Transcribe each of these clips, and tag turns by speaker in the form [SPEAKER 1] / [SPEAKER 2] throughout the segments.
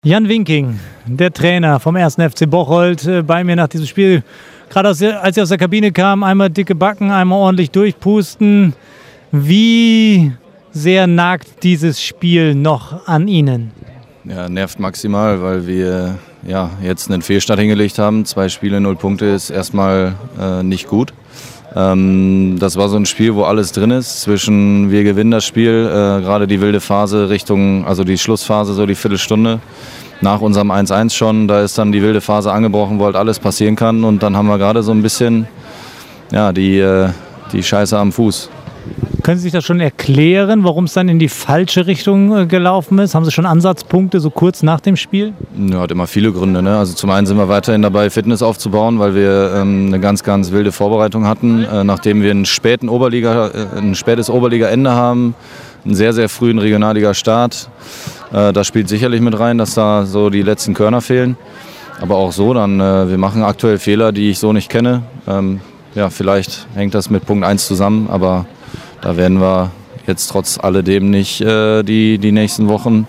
[SPEAKER 1] Jan Winking, der Trainer vom 1. FC Bocholt, bei mir nach diesem Spiel. Gerade als Sie aus der Kabine kamen, einmal dicke Backen, einmal ordentlich durchpusten. Wie sehr nagt dieses Spiel noch an Ihnen?
[SPEAKER 2] Ja, nervt maximal, weil wir jetzt einen Fehlstart hingelegt haben. 2 Spiele, 0 Punkte ist erstmal nicht gut. Das war so ein Spiel, wo alles drin ist. Zwischen wir gewinnen das Spiel, gerade die wilde Phase Richtung, also die Schlussphase, so die Viertelstunde nach unserem 1-1 schon. Da ist dann die wilde Phase angebrochen, wo halt alles passieren kann. Und dann haben wir gerade so ein bisschen die Scheiße am Fuß.
[SPEAKER 1] Können Sie sich das schon erklären, warum es dann in die falsche Richtung gelaufen ist? Haben Sie schon Ansatzpunkte so kurz nach dem Spiel?
[SPEAKER 2] Ja, hat immer viele Gründe, ne? Also zum einen sind wir weiterhin dabei, Fitness aufzubauen, weil wir eine ganz, ganz wilde Vorbereitung hatten. Nachdem wir ein spätes Oberliga-Ende haben, einen sehr, sehr frühen Regionalliga-Start. Das spielt sicherlich mit rein, dass da so die letzten Körner fehlen. Aber auch so dann, wir machen aktuell Fehler, die ich so nicht kenne. Vielleicht hängt das mit Punkt 1 zusammen, aber da werden wir jetzt trotz alledem nicht die nächsten Wochen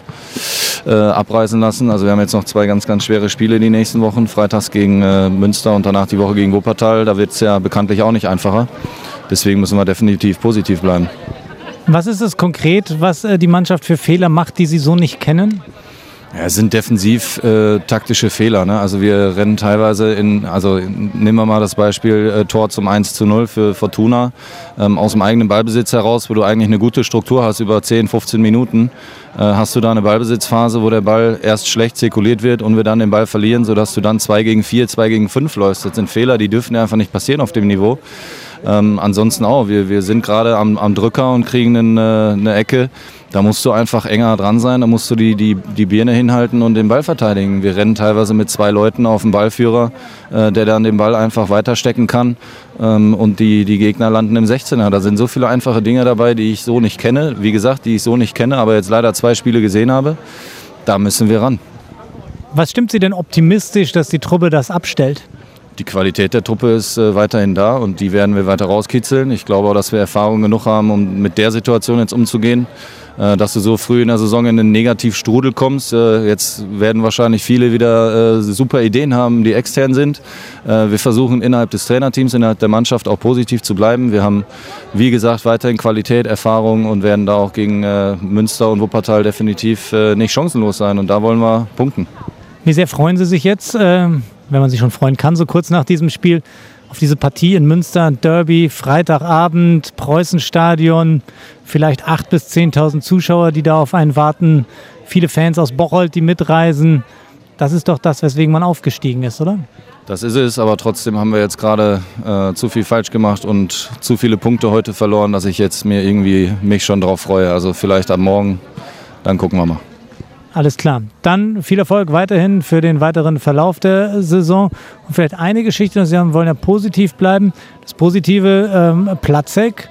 [SPEAKER 2] abreißen lassen. Also wir haben jetzt noch 2 ganz, ganz schwere Spiele die nächsten Wochen. Freitags gegen Münster und danach die Woche gegen Wuppertal. Da wird es ja bekanntlich auch nicht einfacher. Deswegen müssen wir definitiv positiv bleiben.
[SPEAKER 1] Was ist es konkret, was die Mannschaft für Fehler macht, die Sie so nicht kennen?
[SPEAKER 2] Ja, es sind defensiv taktische Fehler. Ne? Also wir rennen teilweise nehmen wir mal das Beispiel Tor zum 1:0 für Fortuna. Aus dem eigenen Ballbesitz heraus, wo du eigentlich eine gute Struktur hast, über 10, 15 Minuten, hast du da eine Ballbesitzphase, wo der Ball erst schlecht zirkuliert wird und wir dann den Ball verlieren, sodass du dann 2 gegen 4, 2 gegen 5 läufst. Das sind Fehler, die dürfen ja einfach nicht passieren auf dem Niveau. Ansonsten auch, wir sind gerade am Drücker und kriegen eine Ecke. Da musst du einfach enger dran sein, da musst du die Birne hinhalten und den Ball verteidigen. Wir rennen teilweise mit 2 Leuten auf den Ballführer, der dann den Ball einfach weiterstecken kann und die Gegner landen im 16er. Da sind so viele einfache Dinge dabei, die ich so nicht kenne. Wie gesagt, die ich so nicht kenne, aber jetzt leider 2 Spiele gesehen habe. Da müssen wir ran.
[SPEAKER 1] Was stimmt Sie denn optimistisch, dass die Truppe das abstellt?
[SPEAKER 2] Die Qualität der Truppe ist weiterhin da und die werden wir weiter rauskitzeln. Ich glaube auch, dass wir Erfahrung genug haben, um mit der Situation jetzt umzugehen. Dass du so früh in der Saison in einen Negativstrudel kommst. Jetzt werden wahrscheinlich viele wieder super Ideen haben, die extern sind. Wir versuchen innerhalb des Trainerteams, innerhalb der Mannschaft auch positiv zu bleiben. Wir haben, wie gesagt, weiterhin Qualität, Erfahrung und werden da auch gegen Münster und Wuppertal definitiv nicht chancenlos sein. Und da wollen wir punkten.
[SPEAKER 1] Wie sehr freuen Sie sich jetzt, wenn man sich schon freuen kann, so kurz nach diesem Spiel, auf diese Partie in Münster, Derby, Freitagabend, Preußenstadion, vielleicht 8.000 bis 10.000 Zuschauer, die da auf einen warten, viele Fans aus Bocholt, die mitreisen. Das ist doch das, weswegen man aufgestiegen ist, oder?
[SPEAKER 2] Das ist es, aber trotzdem haben wir jetzt gerade zu viel falsch gemacht und zu viele Punkte heute verloren, dass ich jetzt mich schon drauf freue. Also vielleicht ab morgen, dann gucken wir mal.
[SPEAKER 1] Alles klar. Dann viel Erfolg weiterhin für den weiteren Verlauf der Saison. Und vielleicht eine Geschichte, Sie wollen ja positiv bleiben. Das Positive, Platzek,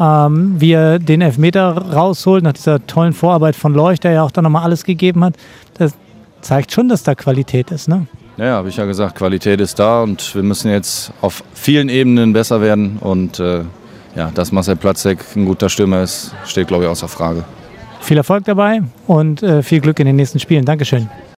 [SPEAKER 1] wie er den Elfmeter rausholt, nach dieser tollen Vorarbeit von Leuch, der ja auch dann nochmal alles gegeben hat. Das zeigt schon, dass da Qualität ist, ne?
[SPEAKER 2] Ja, habe ich ja gesagt, Qualität ist da und wir müssen jetzt auf vielen Ebenen besser werden. Und dass Marcel Platzek ein guter Stürmer ist, steht, glaube ich, außer Frage.
[SPEAKER 1] Viel Erfolg dabei und viel Glück in den nächsten Spielen. Dankeschön.